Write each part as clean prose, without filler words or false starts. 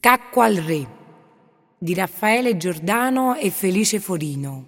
Scacco al re di Raffaele Giordano e Felice Forino.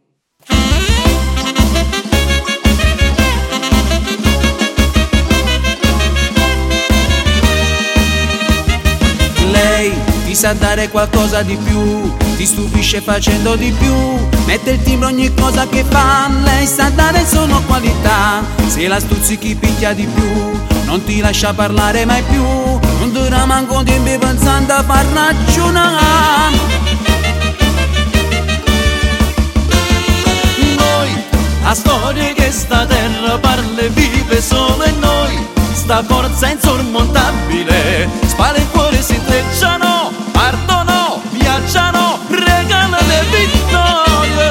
Lei ti sa dare qualcosa di più, ti stupisce facendo di più, mette il timbro ogni cosa che fa. Lei sa dare solo qualità, se la stuzzichi picchia di più, non ti lascia parlare mai più, non dura manco tempo pensando a far ragionare. Noi, a storia che sta terra parla e vive solo in noi, sta forza insormontabile, spalla e cuore si intrecciano, partono, viaggiano, regala le vittorie.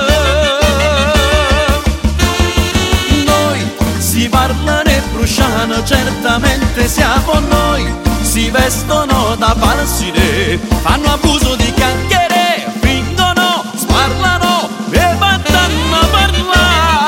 Noi si parlano e bruciano, certamente siamo noi, si vestono da falsi re, fanno abuso di chiacchiere, fingono, sparlano e vanno a parlare.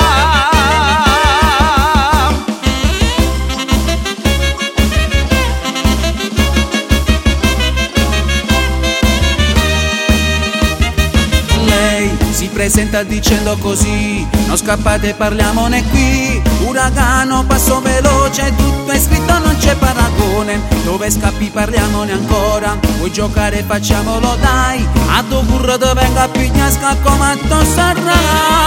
Si presenta dicendo così: non scappate, parliamone qui. Uragano, passo veloce, tutto è scritto, non c'è paragone. Dove scappi parliamone ancora, vuoi giocare facciamolo dai. A tu curro te venga a pigliare scacco ma tu sarà.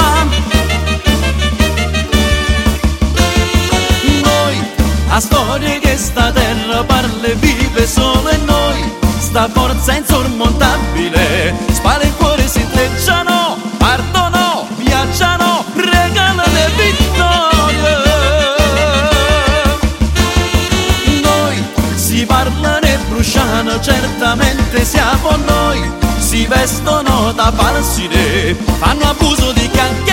Noi, a storia che sta terra parla e vive solo in noi, sta forza insormontabile, spalla e cuore si intrecciano, partono, viaggiano, regala le vittorie. Noi si parlano e bruciano, certamente siamo noi, si vestono da falsi re, fanno abuso di chiacchiere,